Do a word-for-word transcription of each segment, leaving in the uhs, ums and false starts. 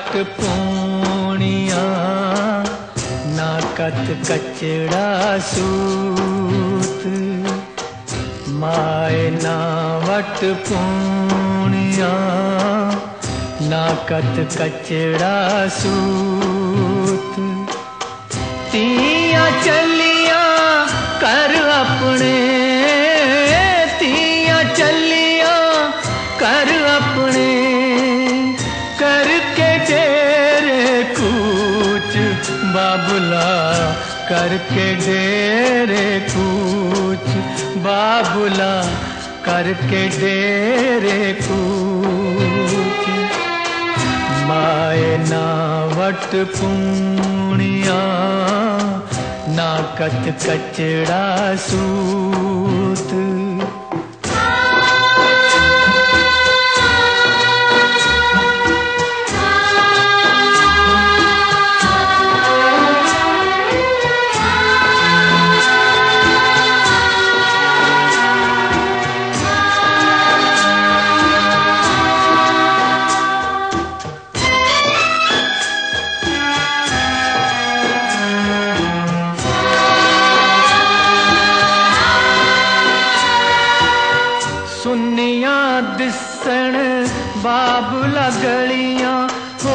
What Poonia ना कत कचड़ा सूत। माए ना वट पूनिया ना कत कचड़ा सूत। तियां चलिया कर अपने, तियां चलिया कर अपने, करके डेरे कूच बाबुला, करके डेरे कूच बाबुला, करके डेरे कूच। माए ना वट पूनिया ना कत कचड़ा सूत। सुनिया दिसण बाबुला गलियां हो,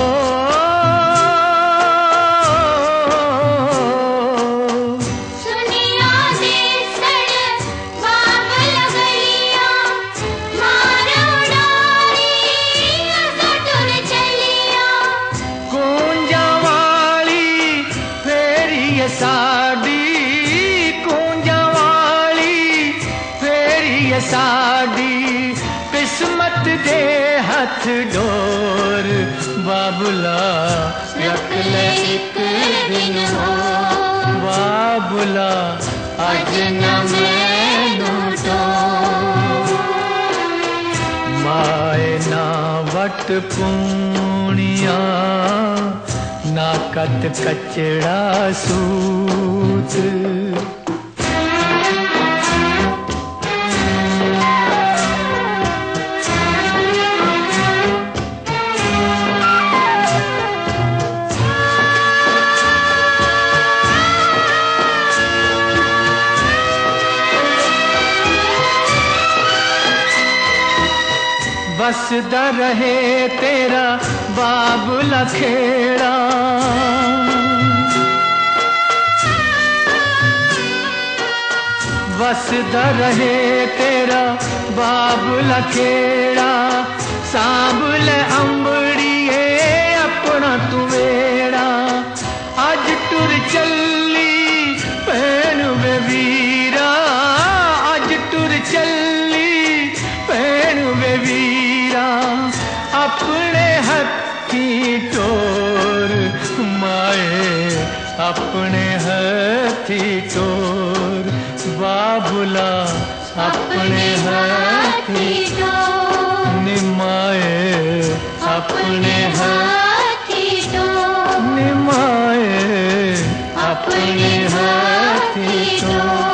सुनिया दिसण बाबुला गलियां, मारो डारी असां टुर चलिया। कूंजा वाली फेरी साडी, कूंजा वाली फेरी साडी, किस्मत दे हथ डोर बाबुला, रख ले एक दिन हो बाबुला, अज न मैनू टोर। माए ना वट पूनिया ना कत कचड़ा सूत। बसदा रहे तेरा बाबुला खेड़ा, बसदा रहे तेरा बाबुला खेड़ा। सांभले अंबड़िए अपना तू वेड़ा, अज टुर चली भैन वे वीरा, अज टुर चली भैन वे वीरा। अपने हथी टोर माए, अपने हथी टोर बाबुला, अपने हथी टोर निमाए, अपने हथी टोर निमाए, अपने हथी टोर।